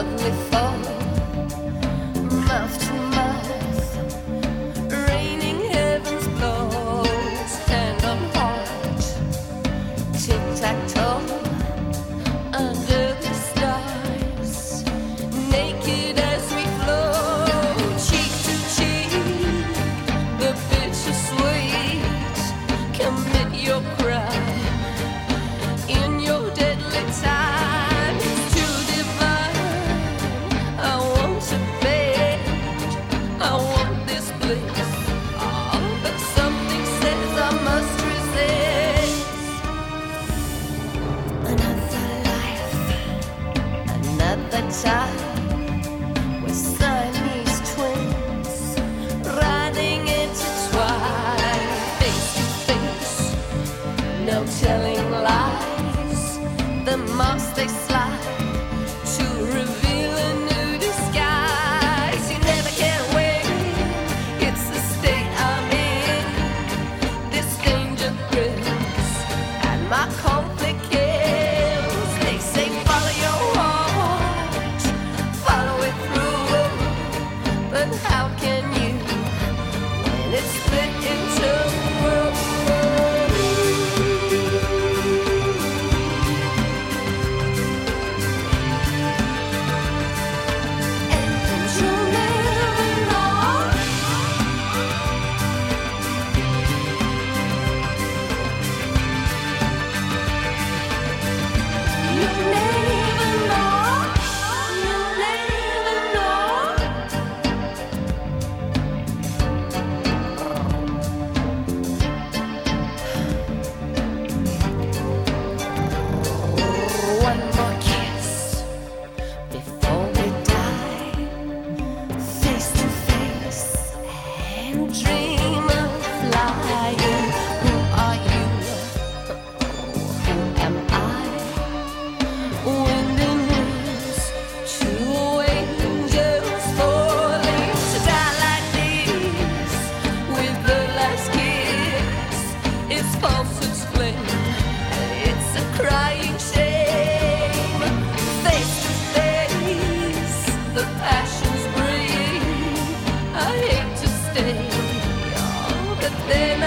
lovely fall, mouth to mouth, raining heaven's blows, hand on heart, tic-tac-toe, under the stars, naked as we flow, cheek to cheek, the bittersweet, commit your crime in your deadly time. It's too divine. I want to bed, I want this bliss. Oh, but something says I must resist. Another life, another time. We're Siamese twins, riding intertwined, face to face. No telling lies, the mask they slide to reveal a new disguise. You never can win, it's the state I'm in. This danger thrills, and my conflict kills. They say follow your heart, follow it through. But how can you when it's split into worlds? One more kiss before we die, face to face, and dream of flying. Who are you? Who am I? Wind and winds, two angels falling to die like this. With the last kiss, it's falsehood's flame. It's a crying shame. Face to face, the passions breathe. I hate to stay, oh, but then